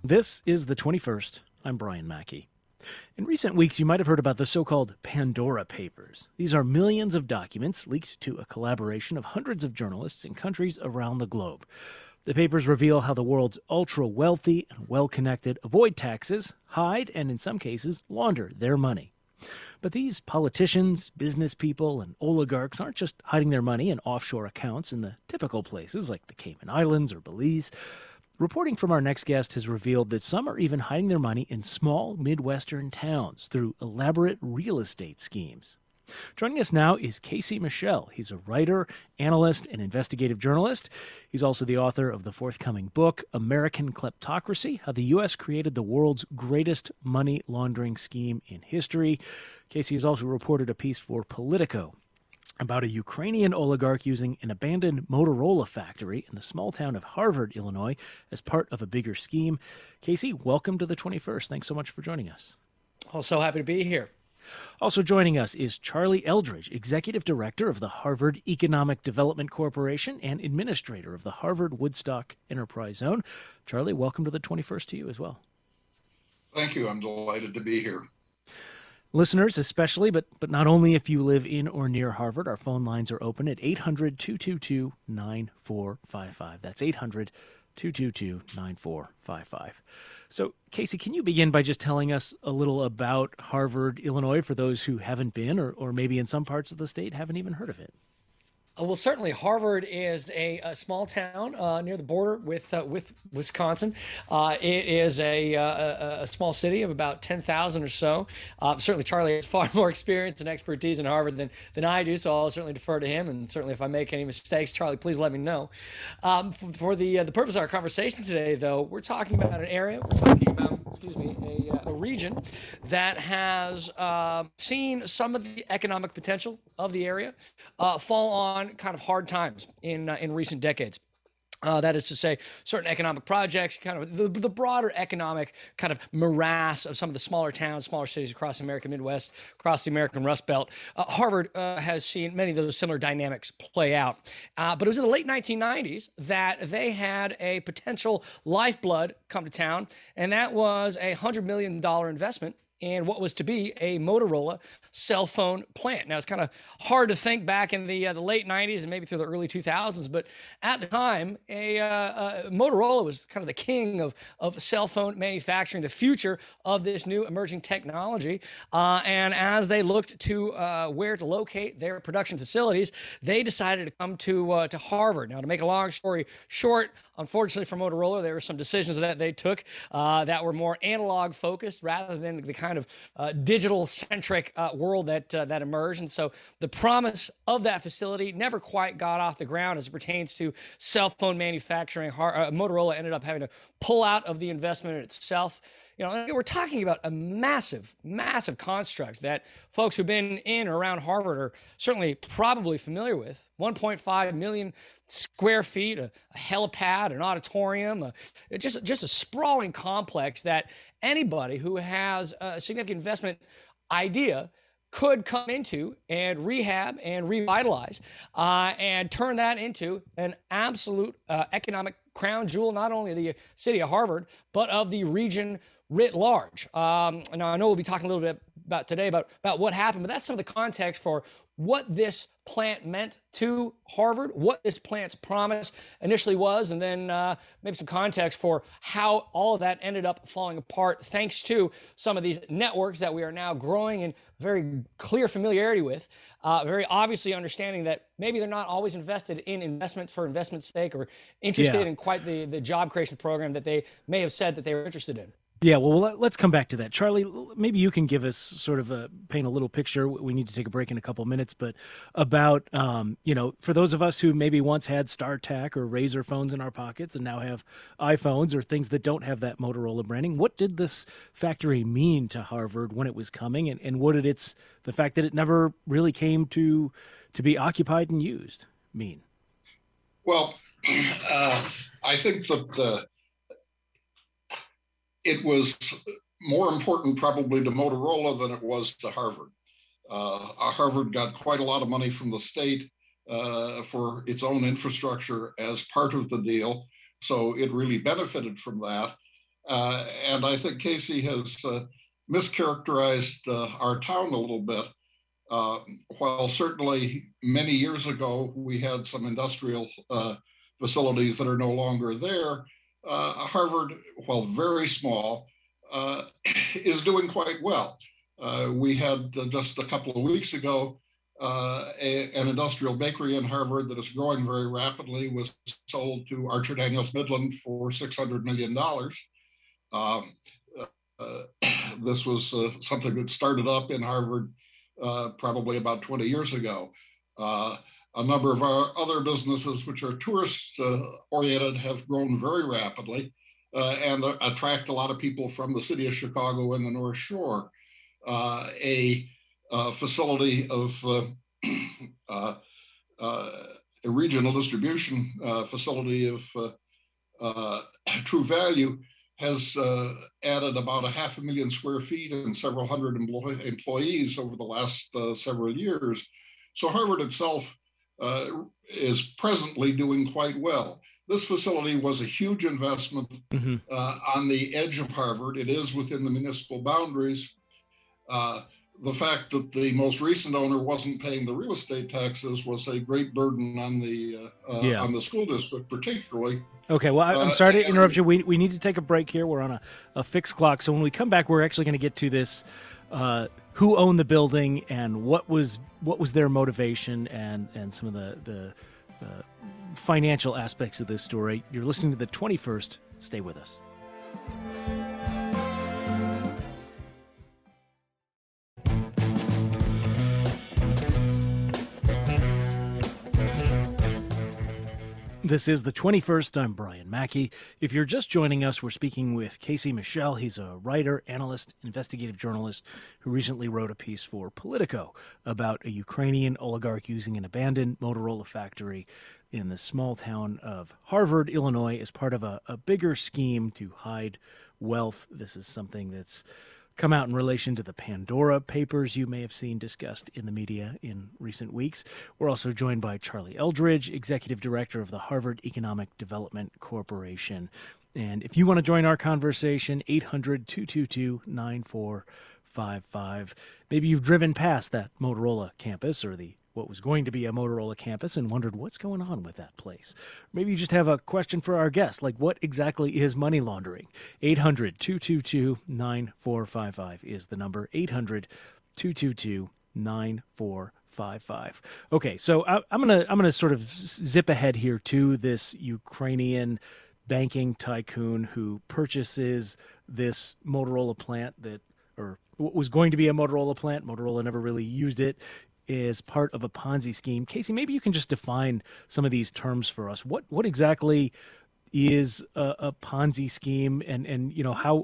This is the 21st. I'm Brian Mackey. In recent weeks, you might have heard about the so-called Pandora Papers. These are millions of documents leaked to a collaboration of hundreds of journalists in countries around the globe. The papers reveal how the world's ultra-wealthy and well-connected avoid taxes, hide, and in some cases, launder their money. But these politicians, business people, and oligarchs aren't just hiding their money in offshore accounts in the typical places like the Cayman Islands or Belize. Reporting from our next guest has revealed that some are even hiding their money in small Midwestern towns through elaborate real estate schemes. Joining us now is Casey Michel. He's a writer, analyst, and investigative journalist. He's also the author of the forthcoming book, American Kleptocracy: How the U.S. Created the World's Greatest Money Laundering Scheme in History. Casey has also reported a piece for Politico about a Ukrainian oligarch using an abandoned Motorola factory in the small town of Harvard, Illinois, as part of a bigger scheme. Casey, welcome to the 21st. Thanks so much for joining us. Oh, so happy to be here. Also joining us is Charlie Eldridge, Executive Director of the Harvard Economic Development Corporation and Administrator of the Harvard Woodstock Enterprise Zone. Charlie, welcome to the 21st to you as well. Thank you. I'm delighted to be here. Listeners especially, but not only if you live in or near Harvard, our phone lines are open at 800-222-9455. That's 800-222-9455. So, Casey, can you begin by just telling us a little about Harvard, Illinois, for those who haven't been or maybe in some parts of the state haven't even heard of it? Well, certainly, Harvard is a small town near the border with Wisconsin. It is a small city of about 10,000 or so. Certainly, Charlie has far more experience and expertise in Harvard than I do, so I'll certainly defer to him. And certainly, if I make any mistakes, Charlie, please let me know. For the purpose of our conversation today, though, we're talking about an area. We're talking about, a region that has seen some of the economic potential of the area fall on kind of hard times in recent decades. That is to say, certain economic projects, kind of the broader economic kind of morass of some of the smaller towns, smaller cities across the American Midwest, across the American Rust Belt. Harvard has seen many of those similar dynamics play out. But it was in the late 1990s that they had a potential lifeblood come to town, and that was a $100 million investment in what was to be a Motorola cell phone plant. Now, it's kind of hard to think back in the late 90s and maybe through the early 2000s, but at the time, Motorola was kind of the king of cell phone manufacturing, the future of this new emerging technology. And as they looked to where to locate their production facilities, they decided to come to Harvard. Now, to make a long story short, unfortunately for Motorola, there were some decisions that they took that were more analog focused rather than the kind of digital-centric world that emerged. And so the promise of that facility never quite got off the ground as it pertains to cell phone manufacturing. Motorola ended up having to pull out of the investment itself. We're talking about a massive, massive construct that folks who've been in or around Harvard are certainly probably familiar with. 1.5 million square feet, a helipad, an auditorium, just a sprawling complex that anybody who has a significant investment idea could come into and rehab and revitalize and turn that into an absolute economic crown jewel, not only of the city of Harvard, but of the region writ large. Now, I know we'll be talking a little bit about today about what happened, but that's some of the context for what this plant meant to Harvard, what this plant's promise initially was, and then maybe some context for how all of that ended up falling apart thanks to some of these networks that we are now growing in very clear familiarity with, very obviously understanding that maybe they're not always invested in investment for investment's sake or interested in quite the job creation program that they may have said that they were interested in. Yeah, well, let's come back to that. Charlie, maybe you can give us sort of paint a little picture. We need to take a break in a couple minutes, but about, for those of us who maybe once had StarTAC or Razor phones in our pockets and now have iPhones or things that don't have that Motorola branding, what did this factory mean to Harvard when it was coming? And what did the fact that it never really came to be occupied and used mean? Well, I think that it was more important probably to Motorola than it was to Harvard. Harvard got quite a lot of money from the state for its own infrastructure as part of the deal. So it really benefited from that. And I think Casey has mischaracterized our town a little bit. While certainly many years ago we had some industrial facilities that are no longer there, Harvard, while very small, is doing quite well. We had just a couple of weeks ago an industrial bakery in Harvard that is growing very rapidly was sold to Archer Daniels Midland for $600 million. This was something that started up in Harvard probably about 20 years ago. A number of our other businesses, which are tourist oriented, have grown very rapidly and attract a lot of people from the city of Chicago and the North Shore. A facility of a regional distribution facility of True Value has added about 500,000 square feet and several hundred employees over the last several years. So Harvard itself is presently doing quite well. This facility was a huge investment on the edge of Harvard. It is within the municipal boundaries. The fact that the most recent owner wasn't paying the real estate taxes was a great burden on the school district, particularly. Okay, well, I'm sorry to interrupt you. We need to take a break here. We're on a fixed clock. So when we come back, we're actually going to get to this, who owned the building and what was their motivation and some of the financial aspects of this story. You're listening to the 21st. Stay with us. This is the 21st. I'm Brian Mackey. If you're just joining us, we're speaking with Casey Michel. He's a writer, analyst, investigative journalist who recently wrote a piece for Politico about a Ukrainian oligarch using an abandoned Motorola factory in the small town of Harvard, Illinois, as part of a bigger scheme to hide wealth. This is something that's come out in relation to the Pandora Papers you may have seen discussed in the media in recent weeks. We're also joined by Charlie Eldridge, Executive Director of the Harvard Economic Development Corporation. And if you want to join our conversation, 800-222-9455. Maybe you've driven past that Motorola campus or what was going to be a Motorola campus and wondered what's going on with that place. Maybe you just have a question for our guest, like what exactly is money laundering? 800-222-9455 is the number, 800-222-9455. Okay, so I'm gonna sort of zip ahead here to this Ukrainian banking tycoon who purchases this Motorola plant or what was going to be a Motorola plant. Motorola never really used it. Is part of a Ponzi scheme. Casey, maybe you can just define some of these terms for us. What exactly is a Ponzi scheme, and you know how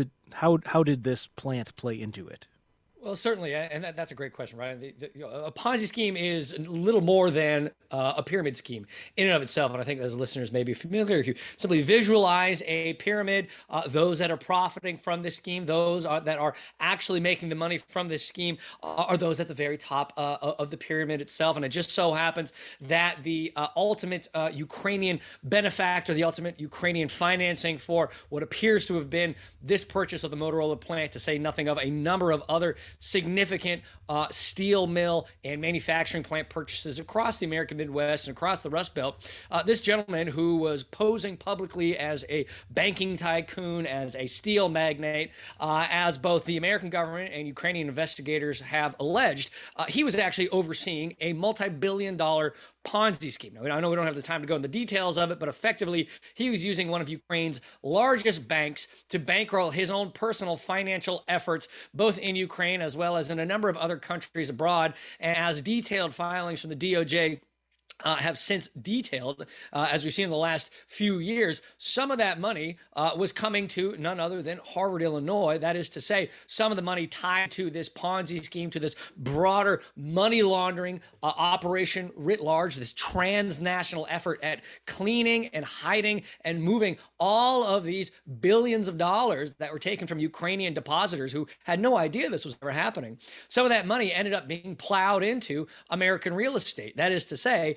did this plant play into it? Well, certainly, and that's a great question, right? A Ponzi scheme is a little more than a pyramid scheme in and of itself, and I think as listeners may be familiar, if you simply visualize a pyramid, those that are profiting from this scheme, that are actually making the money from this scheme, are those at the very top of the pyramid itself. And it just so happens that the ultimate Ukrainian benefactor, the ultimate Ukrainian financing for what appears to have been this purchase of the Motorola plant, to say nothing of a number of other significant steel mill and manufacturing plant purchases across the American Midwest and across the Rust Belt. This gentleman, who was posing publicly as a banking tycoon, as a steel magnate, as both the American government and Ukrainian investigators have alleged, he was actually overseeing a multi-billion-dollar Ponzi scheme. Now, I know we don't have the time to go into the details of it, but effectively, he was using one of Ukraine's largest banks to bankroll his own personal financial efforts, both in Ukraine as well as in a number of other countries abroad. And as detailed filings from the DOJ have since detailed, as we've seen in the last few years, some of that money was coming to none other than Harvard, Illinois. That is to say, some of the money tied to this Ponzi scheme, to this broader money laundering operation writ large, this transnational effort at cleaning and hiding and moving all of these billions of dollars that were taken from Ukrainian depositors who had no idea this was ever happening. Some of that money ended up being plowed into American real estate. That is to say,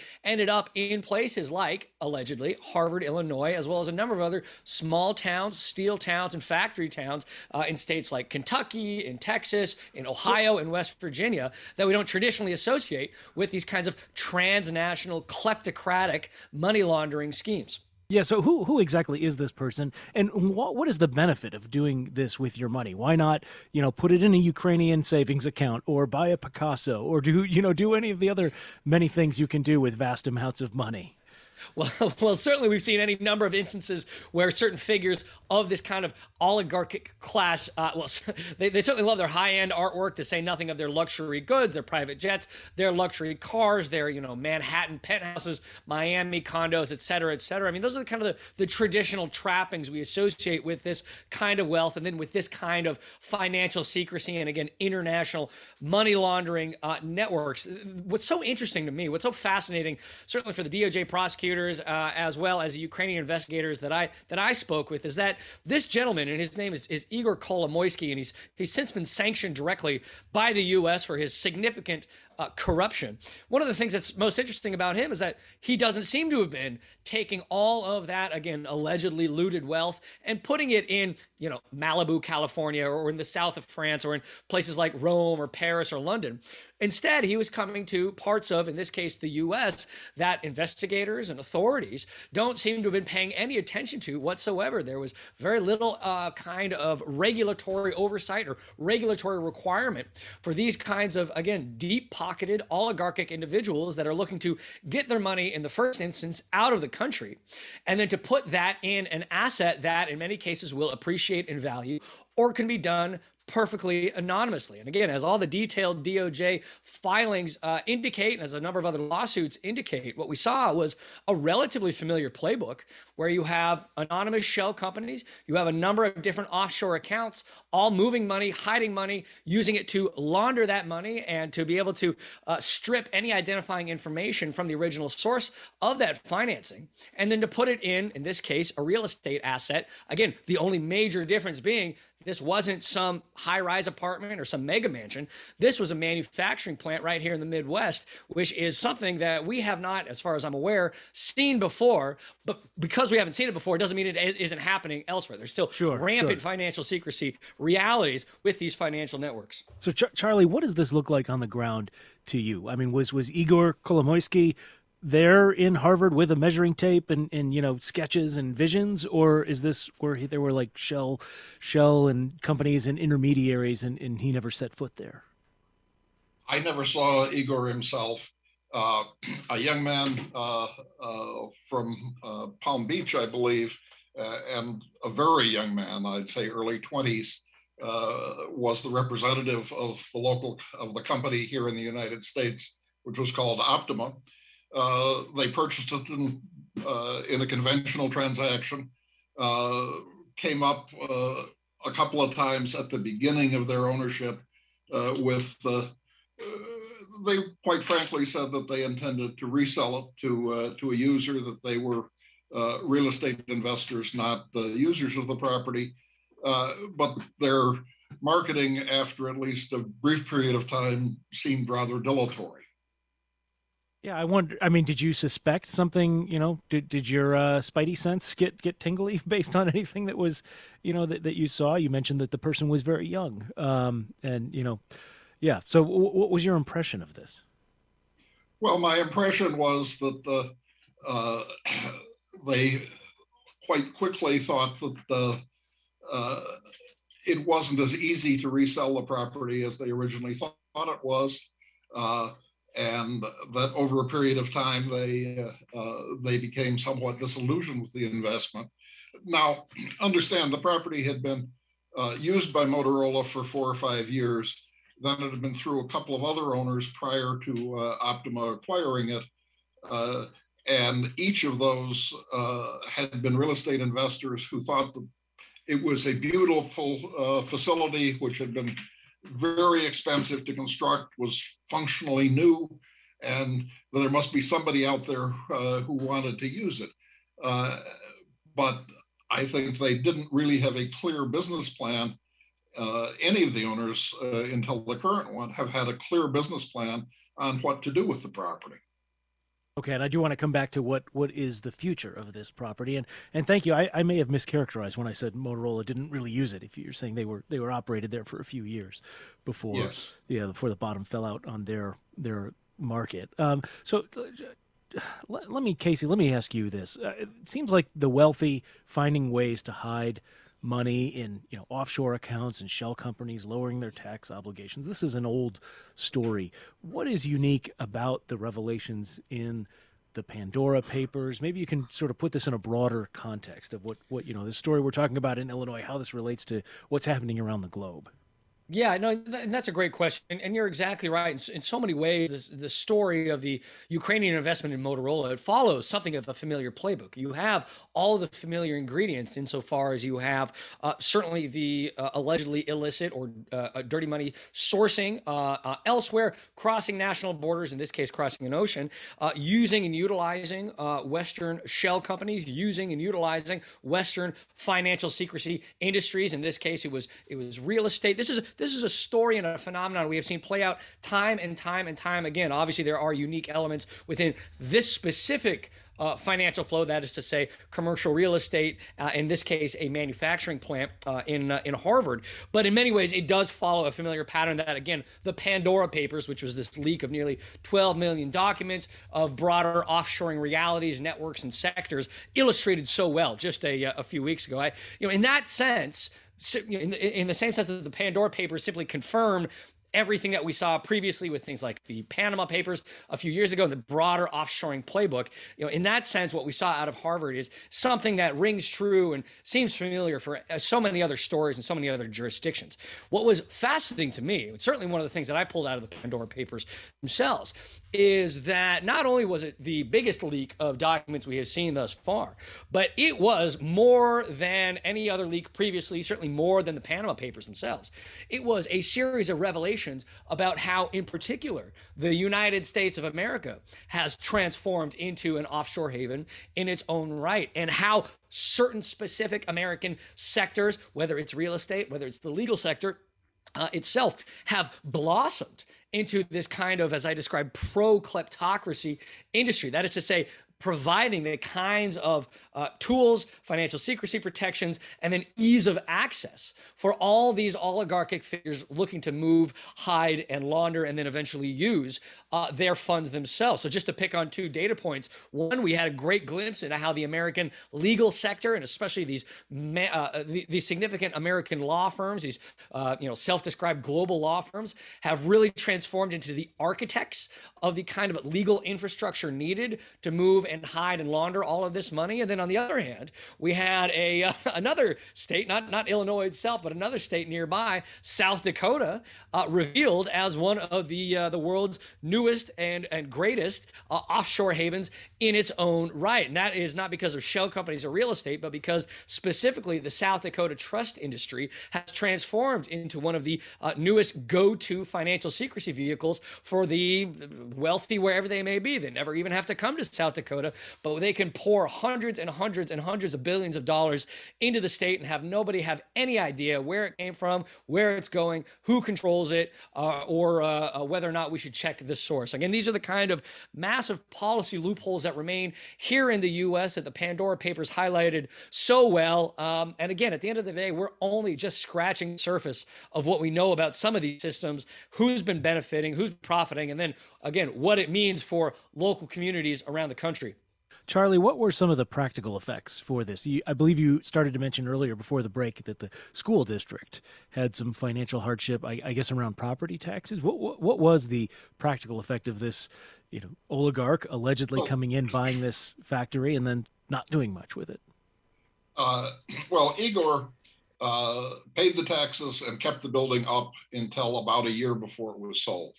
ended up in places like, allegedly, Harvard, Illinois, as well as a number of other small towns, steel towns, and factory towns in states like Kentucky, in Texas, in Ohio, and West Virginia that we don't traditionally associate with these kinds of transnational kleptocratic money laundering schemes. Yeah, so who exactly is this person, and what is the benefit of doing this with your money? Why not, put it in a Ukrainian savings account, or buy a Picasso, or do any of the other many things you can do with vast amounts of money? Well, certainly we've seen any number of instances where certain figures of this kind of oligarchic class, they certainly love their high-end artwork, to say nothing of their luxury goods, their private jets, their luxury cars, their, Manhattan penthouses, Miami condos, et cetera, et cetera. I mean, those are kind of the traditional trappings we associate with this kind of wealth, and then with this kind of financial secrecy and, again, international money laundering networks. What's so interesting to me, what's so fascinating, certainly for the DOJ prosecutors, as well as the Ukrainian investigators that I spoke with, is that this gentleman, and his name is Igor Kolomoisky, and he's since been sanctioned directly by the U.S. for his significant corruption. One of the things that's most interesting about him is that he doesn't seem to have been taking all of that, again, allegedly looted wealth and putting it in, Malibu, California, or in the south of France, or in places like Rome or Paris or London. Instead, he was coming to parts of, in this case, the U.S., that investigators and authorities don't seem to have been paying any attention to whatsoever. There was very little kind of regulatory oversight or regulatory requirement for these kinds of, again, deep-pocketed oligarchic individuals that are looking to get their money in the first instance out of the country, and then to put that in an asset that in many cases will appreciate in value or can be done perfectly anonymously. And again, as all the detailed DOJ filings indicate, and as a number of other lawsuits indicate, what we saw was a relatively familiar playbook where you have anonymous shell companies, you have a number of different offshore accounts, all moving money, hiding money, using it to launder that money and to be able to strip any identifying information from the original source of that financing, and then to put it in this case, a real estate asset. Again, the only major difference being this wasn't some high-rise apartment or some mega mansion. This was a manufacturing plant right here in the Midwest, which is something that we have not, as far as I'm aware, seen before. But because we haven't seen it before, doesn't mean it isn't happening elsewhere. There's still rampant financial secrecy realities with these financial networks. So, Charlie, what does this look like on the ground to you? I mean, was Igor Kolomoisky there in Harvard with a measuring tape and sketches and visions, or is this where there were like shell and companies and intermediaries and he never set foot there? I never saw Igor himself. A young man from Palm Beach, I believe, and a very young man, I'd say early 20s, was the representative of the company here in the United States, which was called Optima. They purchased it in a conventional transaction, came up a couple of times at the beginning of their ownership they quite frankly said that they intended to resell it to a user, that they were real estate investors, not users of the property. But their marketing, after at least a brief period of time, seemed rather dilatory. Yeah, I wonder. I mean, did you suspect something? Did your spidey sense get tingly based on anything that was, that you saw? You mentioned that the person was very young, yeah. So, what was your impression of this? Well, my impression was that they quite quickly thought that it wasn't as easy to resell the property as they originally thought it was. And that over a period of time, they became somewhat disillusioned with the investment. Now, understand the property had been used by Motorola for 4 or 5 years. Then it had been through a couple of other owners prior to Optima acquiring it. And each of those had been real estate investors who thought that it was a beautiful facility, which had been very expensive to construct, was functionally new, and there must be somebody out there who wanted to use it. But I think they didn't really have a clear business plan. Any of the owners, until the current one, have had a clear business plan on what to do with the property. Okay, and I do want to come back to what is the future of this property, and thank you. I may have mischaracterized when I said Motorola didn't really use it. If you're saying they were operated there for a few years before, Yes. yeah, before the bottom fell out on their market. Let me, Casey, let me ask you this. It seems like the wealthy finding ways to hide money in offshore accounts and shell companies, lowering their tax obligations. This is an old story. What is unique about the revelations in the Pandora Papers? Maybe you can sort of put this in a broader context of what the story we're talking about in Illinois, how this relates to what's happening around the globe. Yeah, no, and that's a great question, and you're exactly right. In so many ways, the story of the Ukrainian investment in Motorola, it follows something of a familiar playbook. You have all of the familiar ingredients insofar as you have certainly the allegedly illicit or dirty money sourcing elsewhere, crossing national borders, in this case, crossing an ocean, using and utilizing Western shell companies, using and utilizing Western financial secrecy industries. In this case, it was real estate. This is a story and a phenomenon we have seen play out time and time and time again. Obviously, there are unique elements within this specific financial flow, that is to say, commercial real estate, in this case, a manufacturing plant in Harvard. But in many ways, it does follow a familiar pattern that, again, the Pandora Papers, which was this leak of nearly 12 million documents of broader offshoring realities, networks, and sectors, illustrated so well just a few weeks ago. In that sense, in the same sense that the Pandora Papers simply confirmed everything that we saw previously with things like the Panama Papers a few years ago, and the broader offshoring playbook. In that sense, what we saw out of Harvard is something that rings true and seems familiar for so many other stories and so many other jurisdictions. What was fascinating to me, certainly one of the things that I pulled out of the Pandora Papers themselves, is that not only was it the biggest leak of documents we have seen thus far, but it was more than any other leak previously, certainly more than the Panama Papers themselves. It was a series of revelations about how, in particular, the United States of America has transformed into an offshore haven in its own right, and how certain specific American sectors, whether it's real estate, whether it's the legal sector, itself, have blossomed into this kind of, as I described, pro-kleptocracy industry. That is to say, providing the kinds of tools, financial secrecy protections, and then ease of access for all these oligarchic figures looking to move, hide, and launder, and then eventually use their funds themselves. So just to pick on two data points, one, we had a great glimpse into how the American legal sector, and especially these significant American law firms, these self-described global law firms, have really transformed into the architects of the kind of legal infrastructure needed to move and hide and launder all of this money. And then on the other hand, we had another state, not Illinois itself, but another state nearby, South Dakota, revealed as one of the world's newest and greatest offshore havens in its own right. And that is not because of shell companies or real estate, but because specifically the South Dakota trust industry has transformed into one of the newest go-to financial secrecy vehicles for the wealthy wherever they may be. They never even have to come to South Dakota, but they can pour hundreds and hundreds and hundreds of billions of dollars into the state and have nobody have any idea where it came from, where it's going, who controls it, or whether or not we should check the source. Again, these are the kind of massive policy loopholes that remain here in the U.S. that the Pandora Papers highlighted so well. And again, at the end of the day, we're only just scratching the surface of what we know about some of these systems, who's been benefiting, who's profiting, and then, again, what it means for local communities around the country. Charlie, what were some of the practical effects for this? I believe you started to mention earlier before the break that the school district had some financial hardship, I guess, around property taxes. What was the practical effect of this, oligarch allegedly coming in, buying this factory, and then not doing much with it? Well, Igor paid the taxes and kept the building up until about a year before it was sold.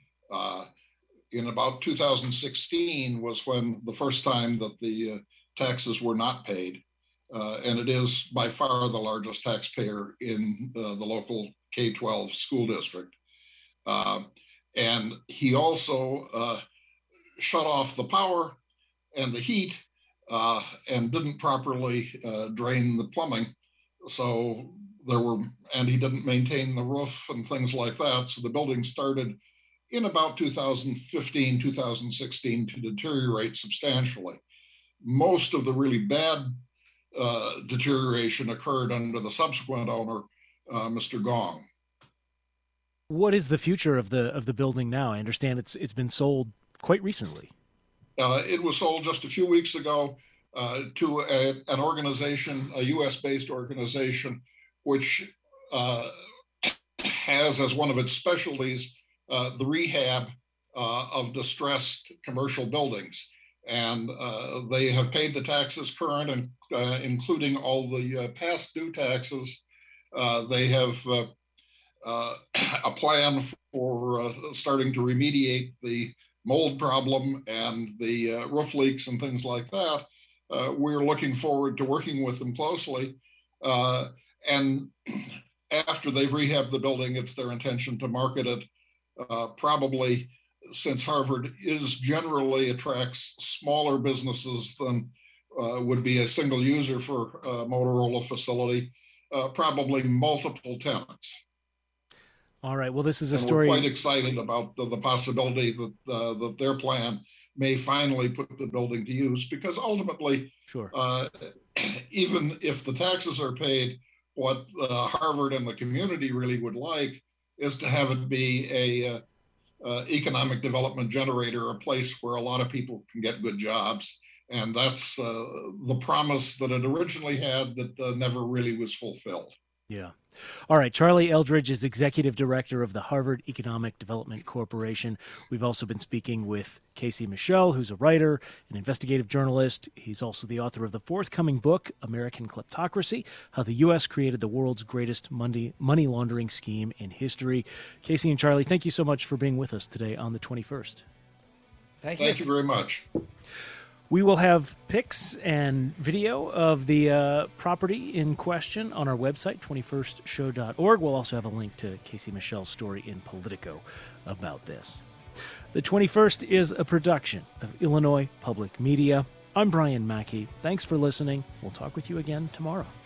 In about 2016 was when the first time that the taxes were not paid. And it is by far the largest taxpayer in the local K-12 school district. And he also shut off the power and the heat and didn't properly drain the plumbing. So and he didn't maintain the roof and things like that. So the building started in about 2015, 2016 to deteriorate substantially. Most of the really bad deterioration occurred under the subsequent owner, Mr. Gong. What is the future of the building now? I understand it's been sold quite recently. It was sold just a few weeks ago to an organization, a U.S.-based organization, which has as one of its specialties the rehab of distressed commercial buildings. And they have paid the taxes current, and including all the past due taxes. They have a plan for starting to remediate the mold problem and the roof leaks and things like that. We're looking forward to working with them closely. And after they've rehabbed the building, it's their intention to market it, probably, since Harvard generally attracts smaller businesses than would be a single user for a Motorola facility, probably multiple tenants. All right. Well, this is a and story. We're quite excited about the possibility that their plan may finally put the building to use, because ultimately, Sure. Even if the taxes are paid, what Harvard and the community really would like is to have it be a economic development generator, a place where a lot of people can get good jobs. And that's the promise that it originally had that never really was fulfilled. Yeah. All right. Charlie Eldridge is executive director of the Harvard Economic Development Corporation. We've also been speaking with Casey Michel, who's a writer, an investigative journalist. He's also the author of the forthcoming book, American Kleptocracy: How the U.S. Created the World's Greatest Money Laundering Scheme in History. Casey and Charlie, thank you so much for being with us today on the 21st. Thank you. Thank you very much. We will have pics and video of the property in question on our website, 21stshow.org. We'll also have a link to Casey Michel's story in Politico about this. The 21st is a production of Illinois Public Media. I'm Brian Mackey. Thanks for listening. We'll talk with you again tomorrow.